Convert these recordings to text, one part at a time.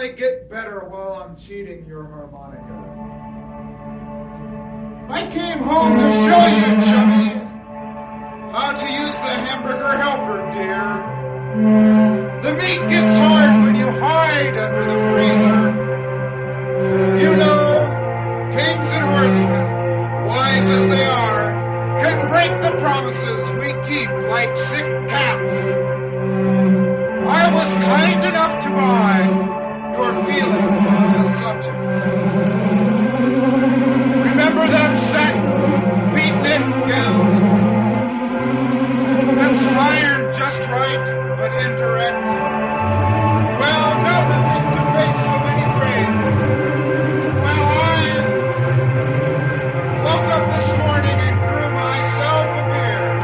only get better while I'm cheating your harmonica. I came home to show you, Chubby, how to use the hamburger helper, dear. The meat gets hard when you hide under the freezer. You know, kings and horsemen, wise as they are, can break the promises we keep like sick cats. I was kind enough to buy your feelings on this subject. Remember that satin beatnik gown? That's ironed just right, but indirect. Well, now nothing's to face so many graves. Well, I woke up this morning and grew myself a beard.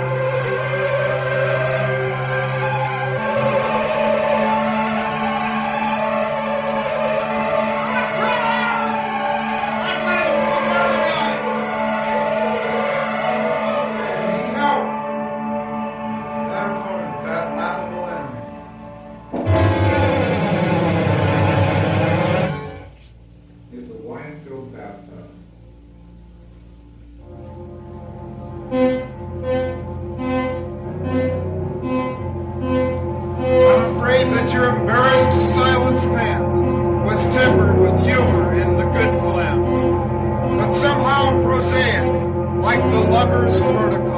Your embarrassed silence pant was tempered with humor in the good phlegm, but somehow prosaic, like the lover's vertical.